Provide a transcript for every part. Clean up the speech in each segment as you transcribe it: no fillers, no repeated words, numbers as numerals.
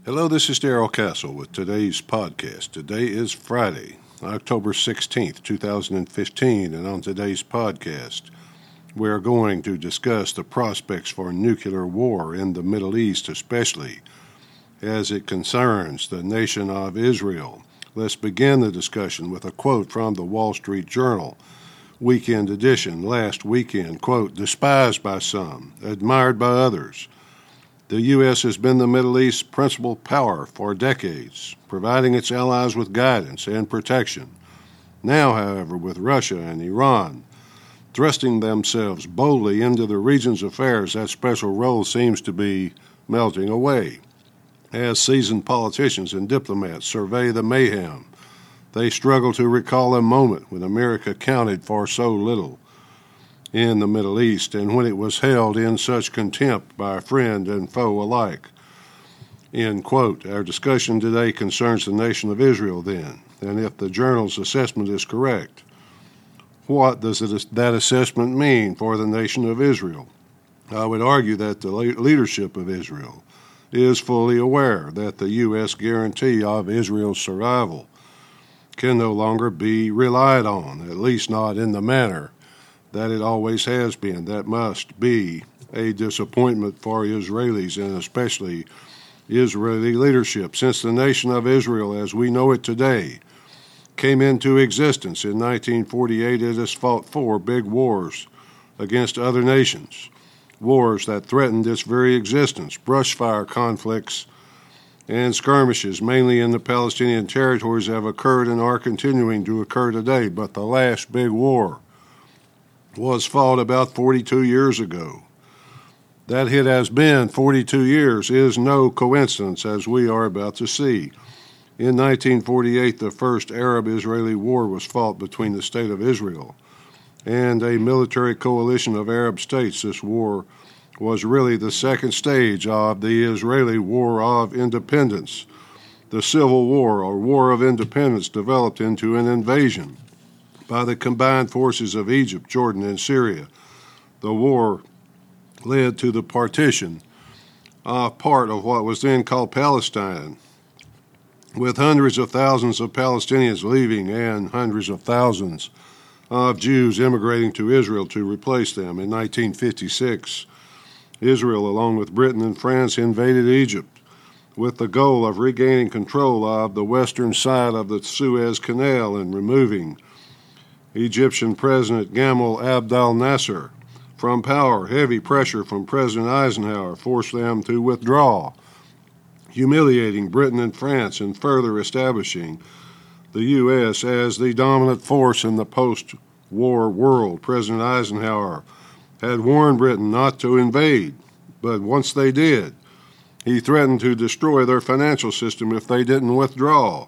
Hello, this is Darrell Castle with today's podcast. Today is Friday, October 16th, 2015, and on today's podcast, we are going to discuss the prospects for nuclear war in the Middle East, especially as it concerns the nation of Israel. Let's begin the discussion with a quote from the Wall Street Journal, weekend edition, last weekend, quote, "Despised by some, admired by others. The U.S. has been the Middle East's principal power for decades, providing its allies with guidance and protection. Now, however, with Russia and Iran thrusting themselves boldly into the region's affairs, that special role seems to be melting away. As seasoned politicians and diplomats survey the mayhem, they struggle to recall a moment when America counted for so little in the Middle East, and when it was held in such contempt by friend and foe alike." End quote. Our discussion today concerns the nation of Israel then, and if the journal's assessment is correct, what does that assessment mean for the nation of Israel? I would argue that the leadership of Israel is fully aware that the U.S. guarantee of Israel's survival can no longer be relied on, at least not in the manner that it always has been. That must be a disappointment for Israelis, and especially Israeli leadership. Since the nation of Israel, as we know it today, came into existence in 1948, it has fought 4 big wars against other nations, wars that threatened its very existence, brushfire conflicts and skirmishes, mainly in the Palestinian territories, have occurred and are continuing to occur today. But the last big war was fought about 42 years ago. That it has been 42 years is no coincidence, as we are about to see. In 1948, the first Arab-Israeli war was fought between the State of Israel and a military coalition of Arab states. This war was really the second stage of the Israeli War of Independence. The Civil War, or War of Independence, developed into an invasion by the combined forces of Egypt, Jordan, and Syria. The war led to the partition of part of what was then called Palestine, with hundreds of thousands of Palestinians leaving and hundreds of thousands of Jews immigrating to Israel to replace them. In 1956, Israel, along with Britain and France, invaded Egypt with the goal of regaining control of the western side of the Suez Canal and removing Egyptian President Gamal Abdel Nasser from power. Heavy pressure from President Eisenhower forced them to withdraw, humiliating Britain and France and further establishing the U.S. as the dominant force in the post-war world. President Eisenhower had warned Britain not to invade, but once they did, he threatened to destroy their financial system if they didn't withdraw.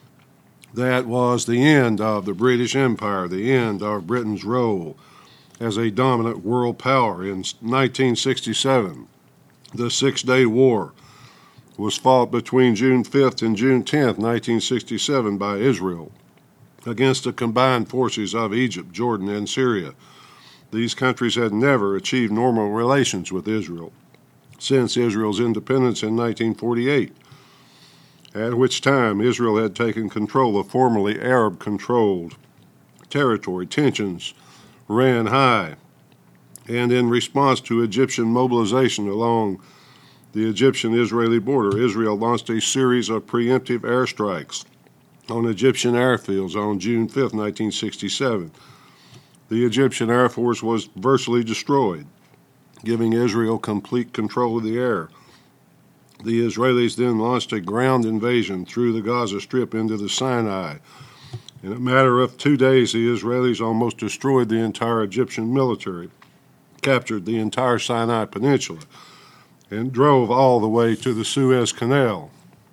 That was the end of the British Empire, the end of Britain's role as a dominant world power. In 1967, the Six-Day War was fought between June 5th and June 10th, 1967, by Israel against the combined forces of Egypt, Jordan, and Syria. These countries had never achieved normal relations with Israel since Israel's independence in 1948. At which time Israel had taken control of formerly Arab-controlled territory. Tensions ran high, and in response to Egyptian mobilization along the Egyptian-Israeli border, Israel launched a series of preemptive airstrikes on Egyptian airfields on June 5, 1967. The Egyptian Air Force was virtually destroyed, giving Israel complete control of the air. The Israelis then launched a ground invasion through the Gaza Strip into the Sinai. In a matter of 2 days, the Israelis almost destroyed the entire Egyptian military, captured the entire Sinai Peninsula, and drove all the way to the Suez Canal.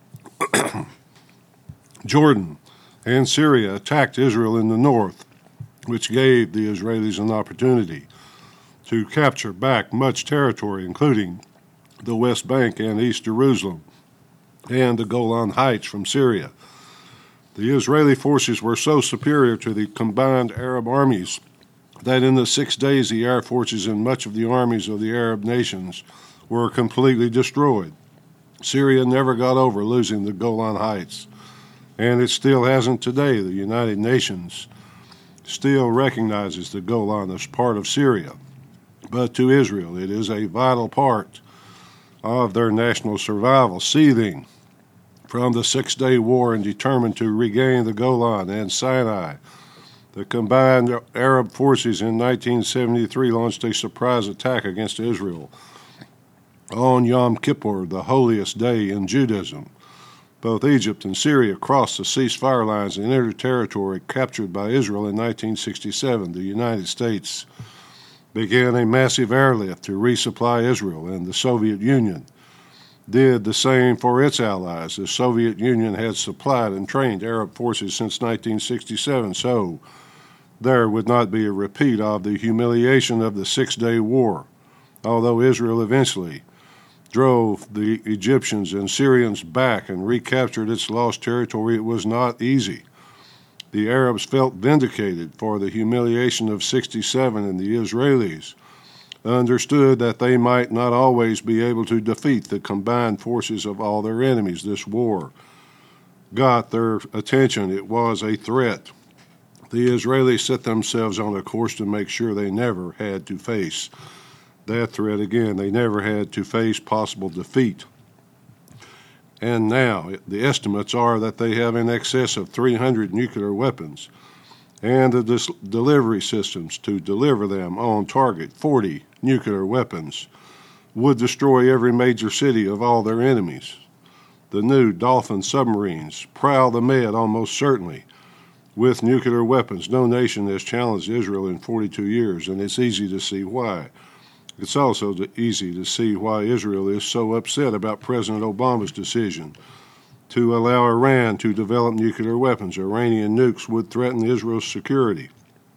Jordan and Syria attacked Israel in the north, which gave the Israelis an opportunity to capture back much territory, including the West Bank and East Jerusalem, and the Golan Heights from Syria. The Israeli forces were so superior to the combined Arab armies that in the 6 days the air forces and much of the armies of the Arab nations were completely destroyed. Syria never got over losing the Golan Heights, and it still hasn't today. The United Nations still recognizes the Golan as part of Syria. But to Israel, it is a vital part of their national survival, seething from the Six-Day War and determined to regain the Golan and Sinai. The combined Arab forces in 1973 launched a surprise attack against Israel on Yom Kippur, the holiest day in Judaism. Both Egypt and Syria crossed the ceasefire lines and entered territory captured by Israel in 1967. The United States began a massive airlift to resupply Israel, and the Soviet Union did the same for its allies. The Soviet Union had supplied and trained Arab forces since 1967, so there would not be a repeat of the humiliation of the Six-Day War. Although Israel eventually drove the Egyptians and Syrians back and recaptured its lost territory, it was not easy. The Arabs felt vindicated for the humiliation of 67, and the Israelis understood that they might not always be able to defeat the combined forces of all their enemies. This war got their attention. It was a threat. The Israelis set themselves on a course to make sure they never had to face that threat again. They never had to face possible defeat. And now the estimates are that they have in excess of 300 nuclear weapons and the delivery systems to deliver them on target. 40 nuclear weapons would destroy every major city of all their enemies. The new Dolphin submarines prowl the Med almost certainly with nuclear weapons. No nation has challenged Israel in 42 years, and it's easy to see why. It's also easy to see why Israel is so upset about President Obama's decision to allow Iran to develop nuclear weapons. Iranian nukes would threaten Israel's security,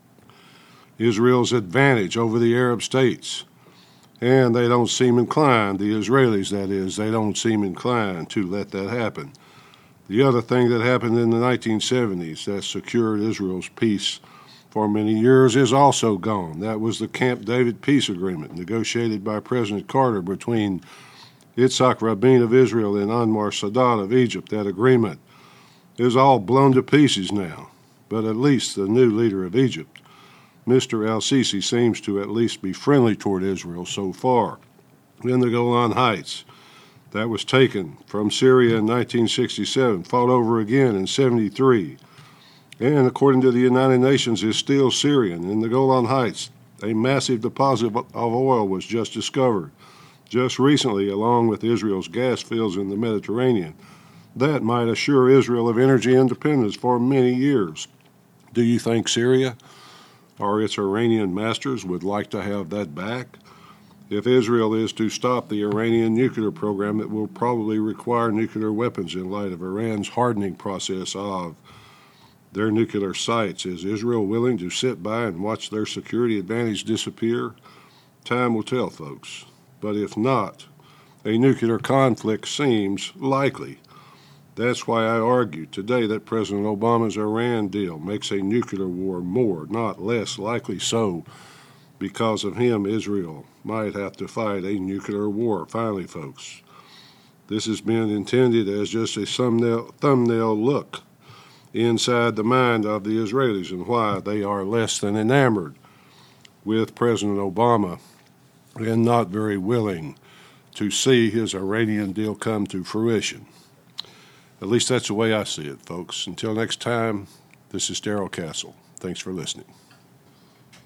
Israel's advantage over the Arab states. And they don't seem inclined, the Israelis that is, they don't seem inclined to let that happen. The other thing that happened in the 1970s that secured Israel's peace for many years is also gone. That was the Camp David peace agreement negotiated by President Carter between Yitzhak Rabin of Israel and Anwar Sadat of Egypt. That agreement is all blown to pieces now, but at least the new leader of Egypt, Mr. al-Sisi, seems to at least be friendly toward Israel so far. In the Golan Heights, that was taken from Syria in 1967, fought over again in 73, and according to the United Nations is still Syrian. In the Golan Heights, a massive deposit of oil was just discovered just recently, along with Israel's gas fields in the Mediterranean. That might assure Israel of energy independence for many years. Do you think Syria or its Iranian masters would like to have that back? If Israel is to stop the Iranian nuclear program, it will probably require nuclear weapons in light of Iran's hardening process of their nuclear sites. Is Israel willing to sit by and watch their security advantage disappear? Time will tell, folks. But if not, a nuclear conflict seems likely. That's why I argue today that President Obama's Iran deal makes a nuclear war more, not less likely. So, because of him, Israel might have to fight a nuclear war. Finally, folks, this has been intended as just a thumbnail look inside the mind of the Israelis and why they are less than enamored with President Obama and not very willing to see his Iranian deal come to fruition. At least that's the way I see it, folks. Until next time, this is Darrell Castle. Thanks for listening.